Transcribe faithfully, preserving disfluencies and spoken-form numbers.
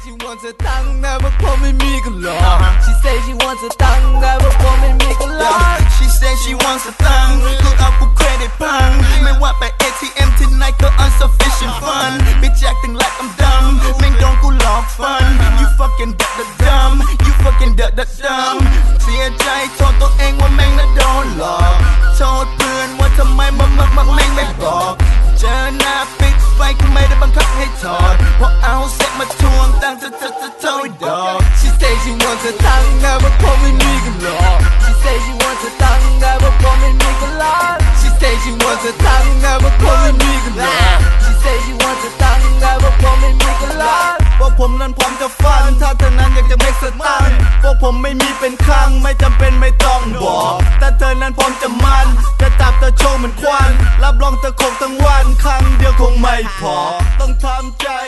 she wants a tongue นะว่าผมไม่มีก็หลอก She say she wants a tongue นะว่าผมไม่มีก็หลอก She say she wants a tongue กูเอากูเครดิตพังไม่ว่าไป เอ ที เอ็ม tonight ก็ insufficient fun Bitch acting like I'm dumb แม่งโดนกูหลอกฟัน You fucking d the dumb You fucking d the dumb เสียใจโทษตัวเองว่าแม่งน่ะโดนหลอกโทษเพื่อนว่าทำไมมึงมึงมึงแม่งไม่บอกเจอหน้าปิดไฟกูไม่ได้บังคับให้ถอดเพราะเอาเซ็ตมาทวงตั้งจะจะจะเท่าไอ้ดอก She say she wants a tongue นะว่าผมไม่มีก็หลอก She say she wants a tongue นะว่าผมไม่มีก็หลอก She say she wants a tongue นะว่าผมไม่มีก็หลอก She say she wants a tongue นะว่าผมไม่มีก็หลอกพวกผมนั้นพร้อมจะฟันถ้าเธอนั้นอยากจะไม่สตังพวกผมไม่มีเป็นครั้งไม่จำเป็นไม่ต้องบอกแต่เธอนั้นพร้อมจะมันจะจับเธอโชว์เหมือนควันรับรองเธอคงทั้งวันครั้งเดียวคงไม่พอต้องทำใจ